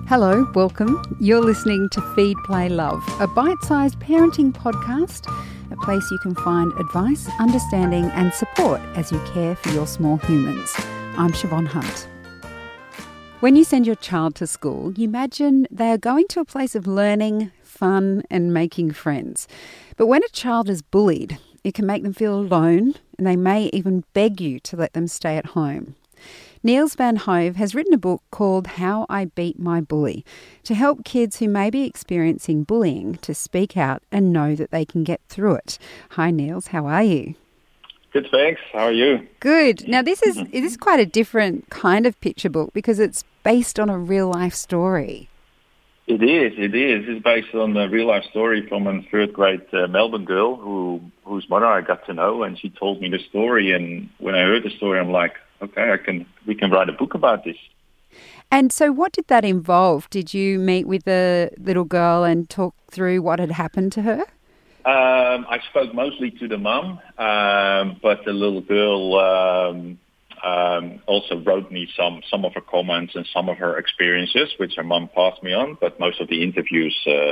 Hello, welcome. You're listening to Feed, Play, Love, a bite-sized parenting podcast, a place you can find advice, understanding and support as you care for your small humans. I'm Siobhan Hunt. When you send your child to school, you imagine they are going to a place of learning, fun and making friends. But when a child is bullied, it can make them feel alone and they may even beg you to let them stay at home. Niels van Hove has written a book called How I Beat My Bully to help kids who may be experiencing bullying to speak out and know that they can get through it. Hi Niels, how are you? Good, thanks. How are you? Good. Now this is quite a different kind of picture book because it's based on a real life story. It is. It's based on a real life story from a third grade Melbourne girl whose mother I got to know, and she told me the story. And when I heard the story, I'm like, okay, we can write a book about this. And so what did that involve? Did you meet with the little girl and talk through what had happened to her? I spoke mostly to the mum, but the little girl also wrote me some of her comments and some of her experiences, which her mum passed me on. But most of the interviews,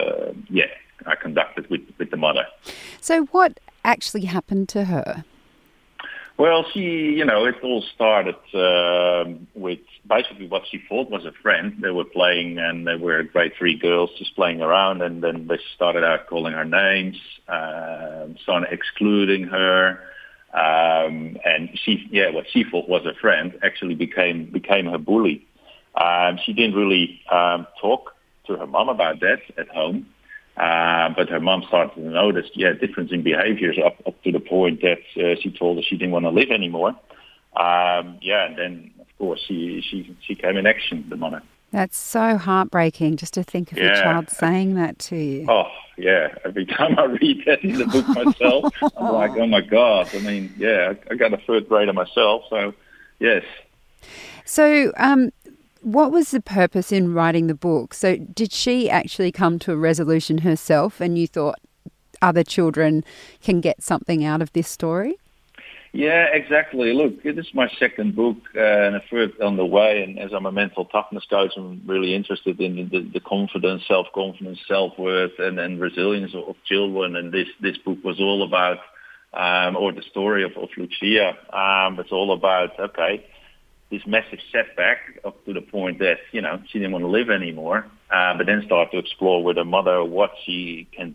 I conducted with the mother. So what actually happened to her? Well, it all started with basically what she thought was a friend. They were playing and they were grade 3 girls just playing around, and then they started out calling her names, started excluding her, and what she thought was a friend actually became her bully. She didn't really talk to her mom about that at home. But her mom started to notice, difference in behaviors up to the point that she told her she didn't want to live anymore. And then, of course, she came in action, the mother. That's so heartbreaking just to think of your child saying that to you. Oh, yeah. Every time I read that in the book myself, I'm like, oh, my God. I mean, I got a third grader myself, so, yes. So, what was the purpose in writing the book? So did she actually come to a resolution herself and you thought other children can get something out of this story? Yeah, exactly. Look, it is my second book and a third on the way. And as I'm a mental toughness coach, I'm really interested in the confidence, self-confidence, self-worth and resilience of children. And this book was all about, or the story of Lucia. It's all about, this massive setback up to the point that, she didn't want to live anymore, but then start to explore with her mother what she could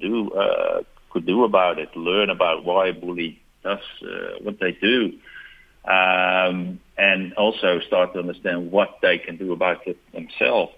do about it, learn about why a bully does what they do, and also start to understand what they can do about it themselves.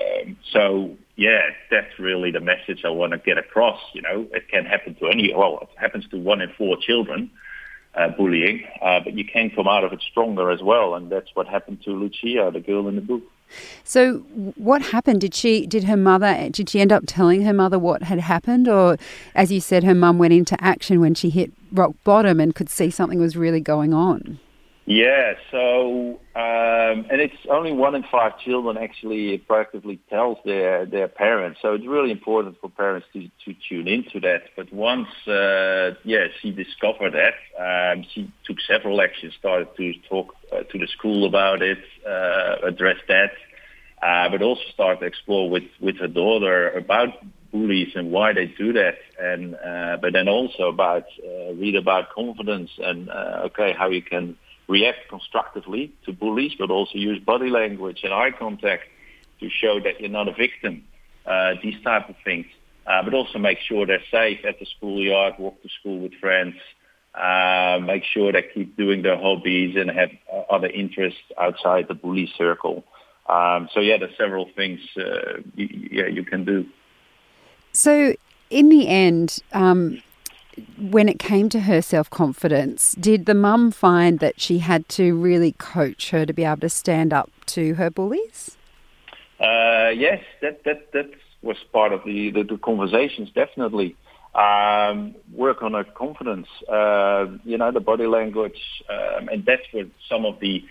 That's really the message I want to get across. It can happen to it happens to 1 in 4 children. Bullying, but you can come out of it stronger as well, and that's what happened to Lucia, the girl in the book. So, what happened? Did she end up telling her mother what had happened, or, as you said, her mum went into action when she hit rock bottom and could see something was really going on? Yeah. So, and it's only 1 in 5 children actually proactively tells their parents. So it's really important for parents to tune into that. But once, she discovered that, she took several actions, started to talk to the school about it, address that, but also start to explore with her daughter about bullies and why they do that, and but then also about read about confidence and how you can react constructively to bullies, but also use body language and eye contact to show that you're not a victim, these type of things. But also make sure they're safe at the schoolyard, walk to school with friends, make sure they keep doing their hobbies and have other interests outside the bully circle. There's several things you can do. So in the end, when it came to her self-confidence, did the mum find that she had to really coach her to be able to stand up to her bullies? Yes, that was part of the conversations, definitely. Work on her confidence, the body language, and that's what some of the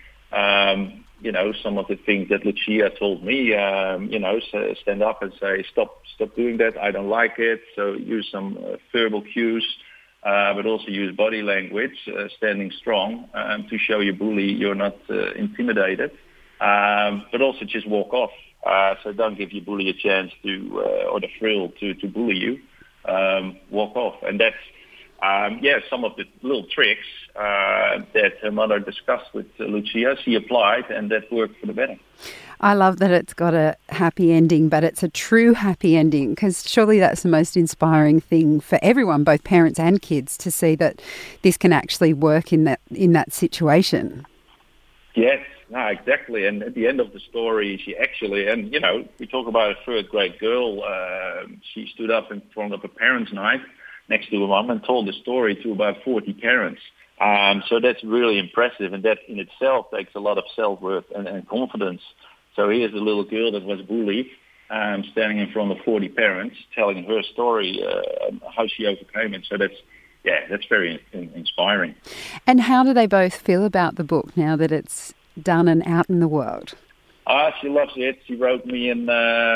things that Lucia told me, stand up and say, stop doing that, I don't like it. So use some verbal cues, but also use body language, standing strong to show your bully you're not intimidated, but also just walk off. So don't give your bully a chance to, or the thrill to bully you. Walk off. And that's, some of the little tricks that her mother discussed with Lucia, she applied, and that worked for the better. I love that it's got a happy ending, but it's a true happy ending, because surely that's the most inspiring thing for everyone, both parents and kids, to see that this can actually work in that situation. Yes, no, exactly. And at the end of the story, she actually, and we talk about a third grade girl, she stood up in front of a parents' night next to her mom and told the story to about 40 parents. So that's really impressive, and that in itself takes a lot of self-worth and confidence. So here's a little girl that was bullied, standing in front of 40 parents, telling her story, how she overcame it. So that's very inspiring. And how do they both feel about the book now that it's done and out in the world? She loves it. She wrote me a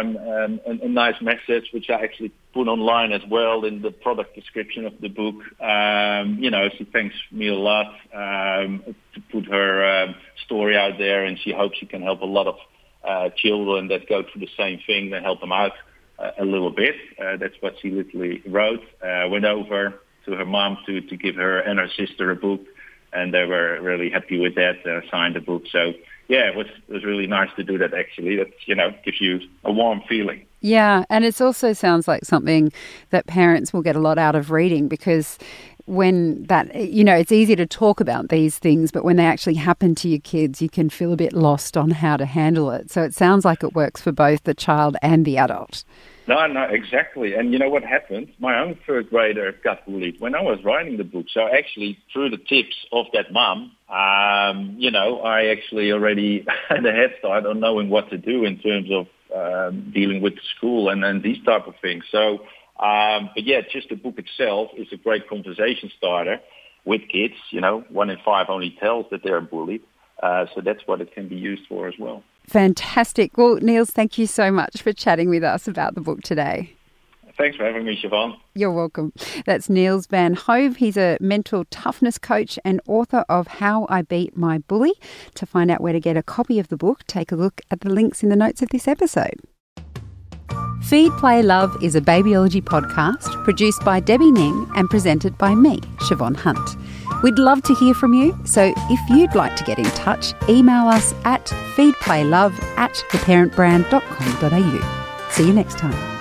nice message, which I actually put online as well in the product description of the book. She thanks me a lot to put her story out there, and she hopes she can help a lot of children that go through the same thing, and help them out a little bit. That's what she literally wrote. Went over to her mom to give her and her sister a book, and they were really happy with that, signed the book. So, yeah, it was really nice to do that, actually. That, gives you a warm feeling. Yeah, and it also sounds like something that parents will get a lot out of reading, because when that, it's easy to talk about these things, but when they actually happen to your kids, you can feel a bit lost on how to handle it. So it sounds like it works for both the child and the adult. No, exactly. And you know what happened? My own third grader got bullied when I was writing the book. So actually, through the tips of that mom, I actually already had a head start on knowing what to do in terms of dealing with the school and these type of things. So, just the book itself is a great conversation starter with kids. 1 in 5 only tells that they're bullied. So that's what it can be used for as well. Fantastic. Well, Niels, thank you so much for chatting with us about the book today. Thanks for having me, Siobhan. You're welcome. That's Niels van Hove. He's a mental toughness coach and author of How I Beat My Bully. To find out where to get a copy of the book, take a look at the links in the notes of this episode. Feed, Play, Love is a babyology podcast produced by Debbie Ning and presented by me, Siobhan Hunt. We'd love to hear from you, so if you'd like to get in touch, email us at feedplaylove@theparentbrand.com.au. See you next time.